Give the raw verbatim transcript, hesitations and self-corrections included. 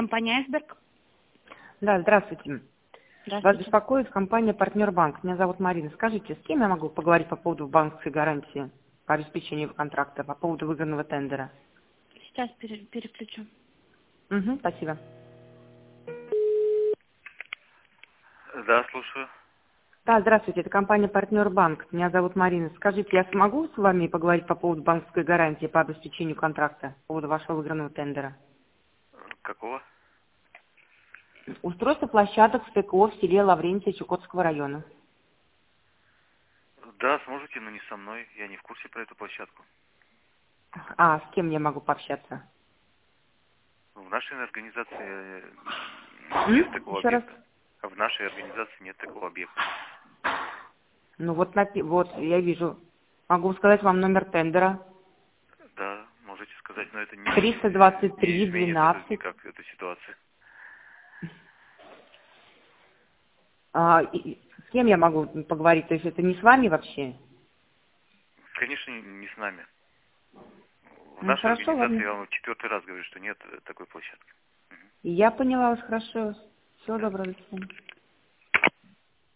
Компания «Айсберг». Да, здравствуйте. Вас Здравствуйте. беспокоит компания «Партнер Банк». Меня зовут Марина. Скажите, с кем я могу поговорить по поводу банковской гарантии по обеспечению контракта, по поводу выигранного тендера? Сейчас пере- переключу. Угу, спасибо. Да, слушаю. Да, здравствуйте, это компания «Партнер Банк». Меня зовут Марина. Скажите, я смогу с вами поговорить по поводу банковской гарантии по обеспечению контракта, по поводу вашего выигранного тендера? Какого? Устройство площадок в ТКО в селе Лаврентия Чукотского района. Да, сможете, но не со мной. Я не в курсе про эту площадку. А, с кем я могу пообщаться? В нашей организации э, М? нет такого Еще раз. объекта. А в нашей организации нет такого объекта. Ну вот, напи- вот, я вижу. Могу сказать вам номер тендера. Да, можете сказать, но это не, триста двадцать не три изменит это двенадцать. никак, эту ситуацию. А, и- и с кем я могу поговорить? То есть это не с вами вообще? Конечно, не не с нами. В Ну, нашей хорошо, организации, ладно. я вам четвертый раз говорю, что нет э, такой площадки. Я поняла вас хорошо. Всего Да. доброго, до свидания.